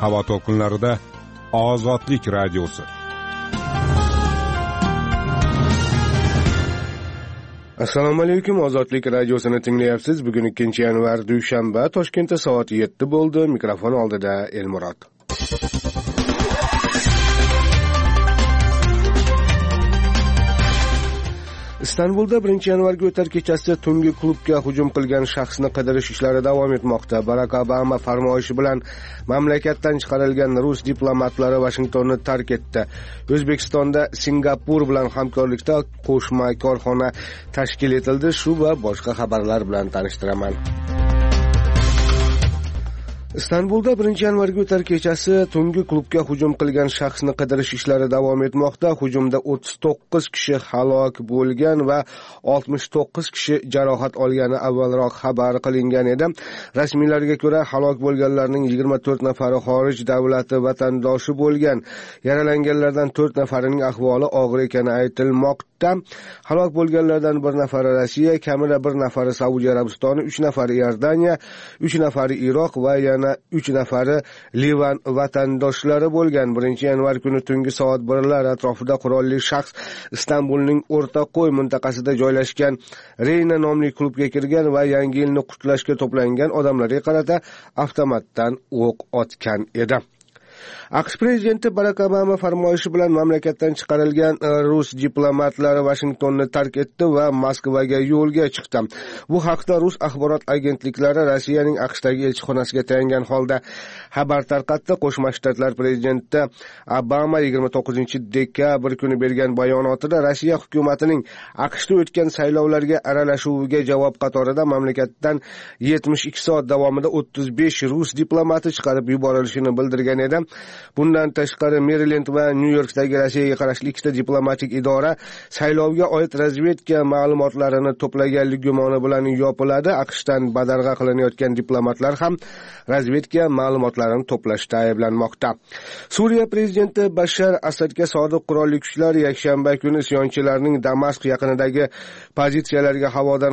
havo to'lqinlarida Ozodlik radiosi. Assalomu alaykum, Ozodlik radiosini tinglayapsiz. Bugun 2-yanvar dushanba, Toshkentda soat 7 bo'ldi. Mikrofon oldida Elmurod. Istanbulda 1-yanvarga o'tar kechasi tungi klubga hujum qilgan shaxsni qidirish ishlari davom etmoqda. Barak Obama farmoyishi bilan mamlakatdan chiqarilgan rus diplomatlari Vashingtonni tark etdi. O'zbekistonda Singapur bilan hamkorlikda qo'shma korxona tashkil etildi. Shu va boshqa xabarlar bilan tanishtiraman. Istanbulda 1-yanvarga o'tar kechasi tungi klubga hujum qilgan shaxsni qidirish ishlari davom etmoqda. Hujumda 39 kishi halok bo'lgan va 69 kishi jarohat olgani avvalroq xabar qilingan edi. Rasmiylarga ko'ra, halok bo'lganlarning 24 nafari xorij davlati vatandoshi bo'lgan. Yaralanganlardan 4 nafarining ahvoli og'ir ekani aytilmoqda. Halok bo'lganlardan 1 nafari Rossiya, kamida 1 nafari Saudiya Arabistoni, 3 nafari Iordaniya, 3 nafari Iroq va yana 3 nafari Livan vatandoshlari bo'lgan. 1-yanvar kuni tungi soat 1lar atrofida qurolli shaxs Istanbulning O'rtaqo'y mintaqasida joylashgan Reyna nomli klubga kirgan va yangi yilni qutlashga to'plangan odamlarga qarata avtomatdan o'q otgan edi. AQSh prezidenti Barak Obama farmoyishi bilan mamlakatdan chiqarilgan rus diplomatlari Vashingtonni tark etdi va Moskvaga yo'lga chiqdi. Bu haqda rus axborot agentliklari Rossiyaning AQShdagi elchixonasiga tayangan holda xabar tarqatdi. Qo'shma Shtatlar prezidenti Obama 29-dekabr kuni bergan bayonotida Rossiya hukumatining AQShda o'tgan saylovlarga aralashuviga javob qatorida mamlakatdan 72 soat davomida 35 rus diplomati chiqarib yuborilishini bildirgan edi. Bundan tashqari Maryland va Nyu-Yorkdagi Rossiyaga qarashli ikkita diplomatik idora saylovga oid razvedka ma'lumotlarini to'plaganlik gumoni bilan yopiladi. AQShdan badarg'a qilinayotgan diplomatlar ham razvedka ma'lumotlarini to'plashda ayblanmoqda. Suriya prezidenti Bashar Asadga sodiq qurolli kuchlar yakshanba kuni isyonchilarning Damashq yaqinidagi pozitsiyalariga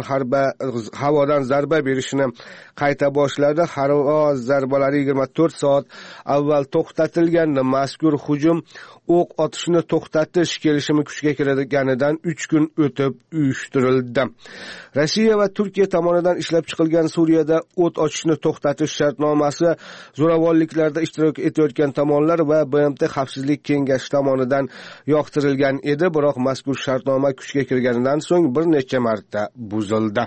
havodan zarba berishini qayta boshladi. Havo zarbalari 24 soat avval to'xtatilganda mazkur hujum o'q otishni to'xtatish kelishimi kuchga kirganidan 3 kun o'tib uyushtirildi. Rossiya va Turkiya tomonidan ishlab chiqilgan Suriyada o't ochishni to'xtatish shartnomasi zo'ravonliklarda ishtirok etayotgan tomonlar va BMT Xavfsizlik kengashi tomonidan yoqtirilgan edi, biroq mazkur shartnoma kuchga kirganidan so'ng bir necha marta buzildi.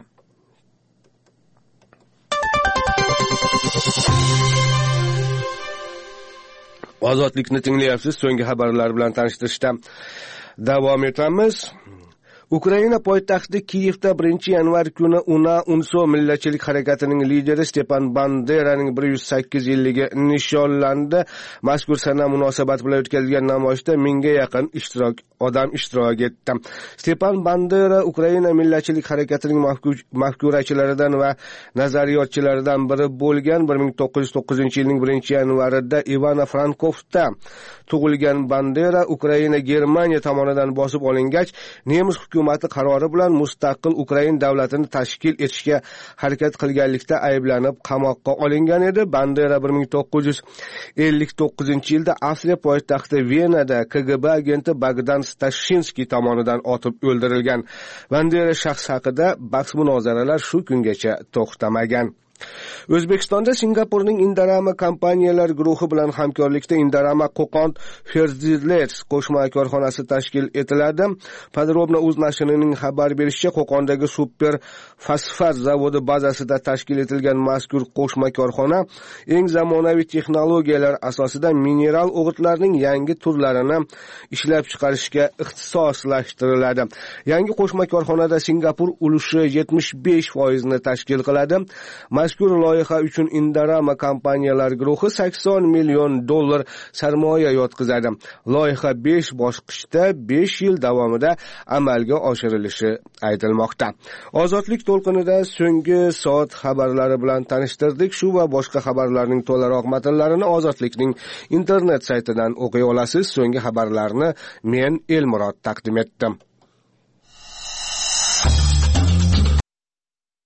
Ozodlikni tinglayapsiz. So'nggi xabarlar bilan tanishtirishda davom etamiz. Ukraina poytaxti Kiyevda 1-yanvar kuni UNSO millatchilik harakatining lideri Stepan Banderaning 108 yilligi nishonlandi. Mazkur sana munosabat bilan o'tkazilgan namoyishda 1000 ga yaqin odam ishtirok etdi. Stepan Bandera Ukraina millatchilik harakatining mafkurachilaridan va nazariyotchilaridan biri bo'lgan. 1909-yilning 1-yanvarida Ivano-Frankovda tug'ilgan Bandera Ukraina Germaniya tomonidan bosib olingach, nemis hukumati qarori bilan mustaqil Ukraina davlatini tashkil etishga harakat qilganlikda ayblanib qamoqqa olingan edi. Bandera 1959-yilda Avstriya poytaxti Venada KGB agenti Bogdan Stashinsky tomonidan otib o'ldirilgan. Bandera shaxs haqida bahs munozaralar shu kungacha to'xtamagan. O'zbekistonda Singapurning Indorama kompaniyalar guruhi bilan hamkorlikda Indorama Qo'qon Fertilers qo'shma korxonasi tashkil etiladi. Podrobno o'z nashrining xabar berishicha, Qo'qondagi super fosfat zavodi bazasida tashkil etilgan mazkur qo'shma korxona eng zamonaviy texnologiyalar asosida mineral o'g'itlarning yangi turlarini ishlab chiqarishga ixtisoslashtiriladi. Yangi qo'shma korxonada Singapur ulushi 75% tashkil qiladi. Mazkur loyiha uchun Indorama kompaniyalar guruhi $80 million sarmoya yotqizadi. Loyiha 5 bosqichda 5 yil davomida amalga oshirilishi aytilmoqda. Ozodlik to'lqinida so'nggi soat xabarlari bilan tanishtirdik. Shu va boshqa xabarlarning to'laroq matnlarini Ozodlikning internet saytidan o'qiy olasiz. So'nggi xabarlarni men Elmurod taqdim etdim.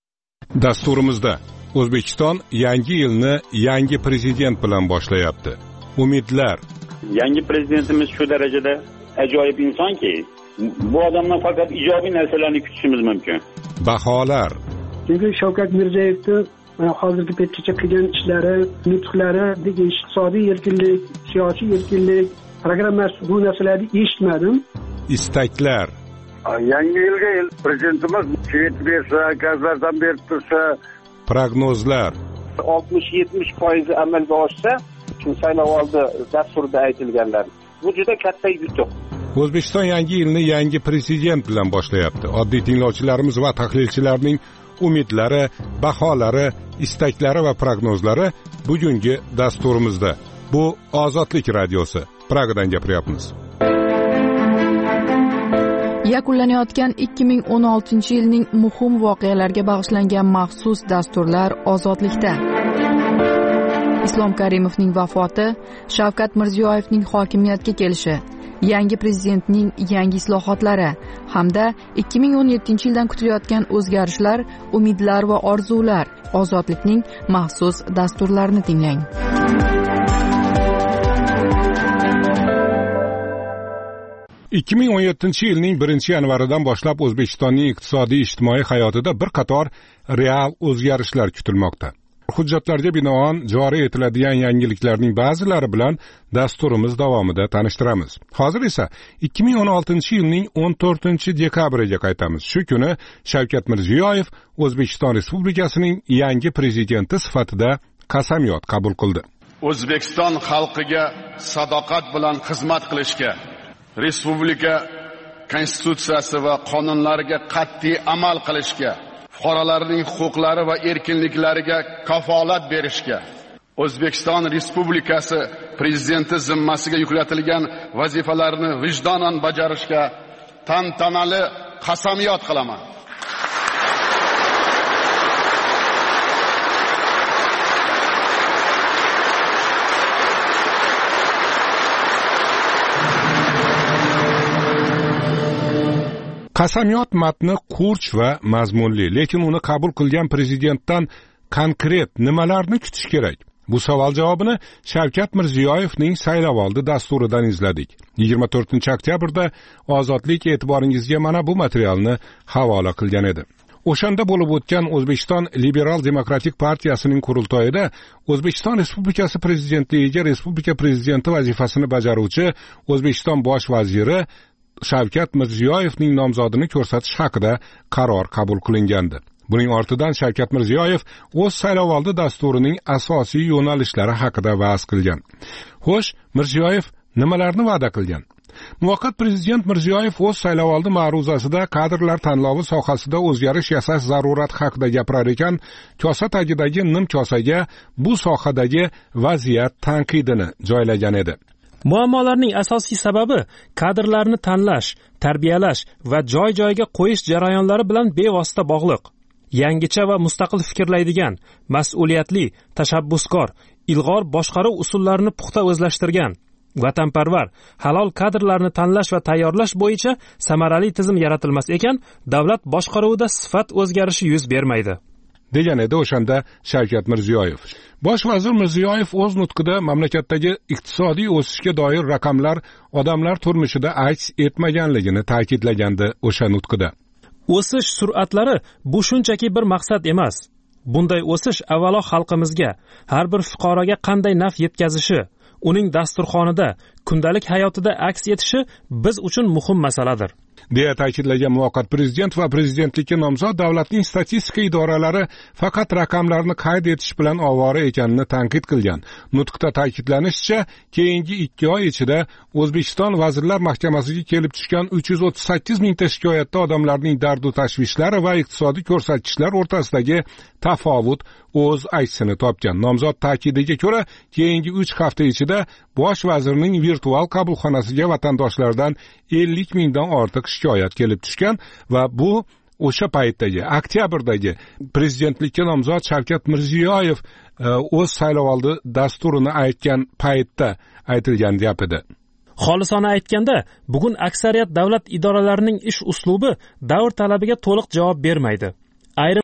Dasturimizda O'zbekiston yangi yilni yangi prezident bilan boshlayapti. umidlar. Yangi prezidentimiz shu darajada ajoyib insonki, bu odamdan faqat ijobiy narsalarni kutishimiz mumkin. Baholar. Chunki Shavkat Mirziyoyevning hozirgi paytgacha qilgan ishlari, nutqlari, iqtisodiy erkinlik, siyosiy erkinlik programmasi, bu narsalarni eshitmadim. Istaklar. Yangi yilga prezidentimiz kredit bersa, gazlardan berib tursa, prognozlar. 60-70% amalga oshsa, shu saylovoldi dasturida aytilganlar. Bu juda katta yutuq. O'zbekiston yangi yilni yangi prezident bilan boshlayapti. Oddiy tinglovchilarimiz va tahlilchilarning umidlari, baholari, istaklari va prognozlari bugungi dasturimizda. Bu Ozodlik radiosi. Pragadan gapiryapmiz. Yakunlanayotgan 2016-yilning muhim voqealarga bag'ishlangan maxsus dasturlar Ozodlikda. Islom Karimovning vafoti, Shavkat Mirziyoyevning hokimiyatga kelishi, yangi prezidentning yangi islohotlari hamda 2017-yildan kutilayotgan o'zgarishlar, umidlar va orzular. Ozodlikning maxsus dasturlarini tinglang. ...2017 yilning 1-yanvaridan boshlab O'zbekistonning iqtisodiy ijtimoiy hayotida bir qator real o'zgarishlar kutilmoqda. Hujjatlarga binoan joriy etiladigan yangiliklarning ba'zilari bilan dasturimiz davomida tanishtiramiz. Hozir esa 2016-yilning 14-dekabriga qaytamiz. Shu kuni Shavkat Mirziyoyev O'zbekiston Respublikasining yangi prezidenti sifatida qasamyod qabul qildi. O'zbekiston xalqiga sadoqat bilan xizmat qilishga, Respublika konstitutsiyasi va qonunlariga qat'iy amal qilishga, fuqarolarning huquqlari va erkinliklariga kafolat berishga, O'zbekiston Respublikasi prezidenti zimmasiga yuklatilgan vazifalarni vijdonan bajarishga tantanali qasamyod qilaman. Qasamyod matni qurch va mazmunli, lekin uni qabul qilgan prezidentdan konkret nimalarni kutish kerak? Bu savol javobini Shavkat Mirziyoyevning saylovoldi dasturidan izladik. 24-oktyabrda Ozodlik e'tiboringizga mana bu materialni havola qilgan edi. O'shanda bo'lib o'tgan O'zbekiston Liberal Demokratik partiyasining qurultoyida O'zbekiston Respublikasi prezidentligiga Respublika prezidenti vazifasini bajaruvchi O'zbekiston bosh vaziri Shavkat Mirziyoyevning nomzodini ko'rsatish haqida qaror qabul qilingandi. Buning ortidan Shavkat Mirziyoyev o'z saylovoldi dasturining asosiy yo'nalishlari haqida va'z qilgan. Xo'sh, Mirziyoyev nimalarni va'da qilgan? Muvaqqat prezident Mirziyoyev o'z saylovoldi ma'ruzasida kadrlar tanlovi sohasida o'zgarish yasash zarurati haqida gapirar ekan, kosa tagidagi nim kosaga bu sohadagi vaziyat tanqidini joylagan edi. Muammolarning asosiy sababi kadrlarni tanlash, tarbiyalash va joy-joyiga qo'yish jarayonlari bilan bevosita bog'liq. Yangicha va mustaqil fikrlaydigan, mas'uliyatli, tashabbuskor, ilg'or boshqaruv usullarini puxta o'zlashtirgan, vatanparvar, halol kadrlarni tanlash va tayyorlash bo'yicha samarali tizim yaratilmas ekan, davlat boshqaruvida sifat o'zgarishi yuz bermaydi. degan edi o'shanda Shavkat Mirziyoyev. Bosh vazir Mirziyoyev o'z nutqida mamlakatdagi iqtisodiy o'sishga doir raqamlar odamlar turmushida aks etmaganligini ta'kidlagandi o'sha nutqida. O'sish sur'atlari bu shunchaki bir maqsad emas. Bunday o'sish avvalo xalqimizga, har bir fuqaroga qanday naf yetkazishi, uning dasturxonida, kundalik hayotida aks etishi biz uchun muhim masaladir. deya ta'kidlagan muvaqqat prezident va prezidentlikka nomzod davlatning statistika idoralari faqat raqamlarni qayd etish bilan ovora ekanini tanqid qilgan. Nutqda ta'kidlanishicha, keyingi 2 oy ichida O'zbekiston Vazirlar Mahkamasiga kelib tushgan 338 mingta shikoyatda odamlarning dardu tashvishlari va iqtisodiy ko'rsatkichlar o'rtasidagi tafovut o'z aksini topgan. Nomzod ta'kidiga ko'ra, keyingi 3 hafta ichida bosh vazirning virtual qabulxonasiga vatandoshlardan 50 mingdan ortiq shikoyat kelib tushgan va bu o'sha paytdagi oktyabrdagi prezidentlikka nomzod Shavkat Mirziyoyev o'z saylovoldi dasturini aytgan paytda aytilgan gap edi. Xolisona aytganda, bugun aksariyat davlat idoralarining ish uslubi davr talabiga to'liq javob bermaydi. Ayrim